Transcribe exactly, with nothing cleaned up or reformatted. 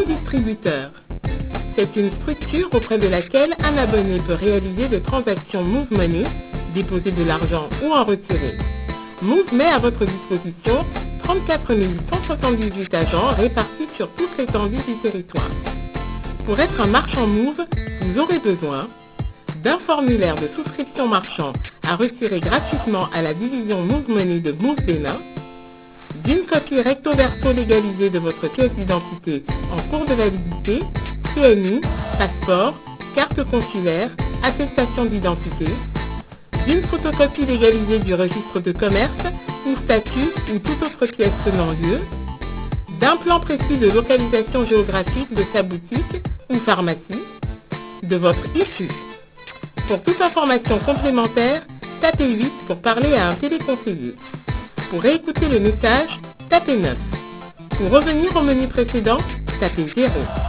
distributeur. C'est une structure auprès de laquelle un abonné peut réaliser des transactions Move Money, déposer de l'argent ou en retirer. Move met à votre disposition trente-quatre mille cent soixante-dix-huit agents répartis sur toute l'étendue du territoire. Pour être un marchand Move, vous aurez besoin d'un formulaire de souscription marchand à retirer gratuitement à la division Move Money de Move Bénin, d'une copie recto verso légalisée de votre pièce d'identité en cours de validité, C N I, passeport, carte consulaire, attestation d'identité, d'une photocopie légalisée du registre de commerce ou statut ou toute autre pièce tenant lieu, d'un plan précis de localisation géographique de sa boutique ou pharmacie, de votre I F U. Pour toute information complémentaire, tapez huit pour parler à un téléconseiller. Pour réécouter le message, tapez neuf. Pour revenir au menu précédent, tapez zéro.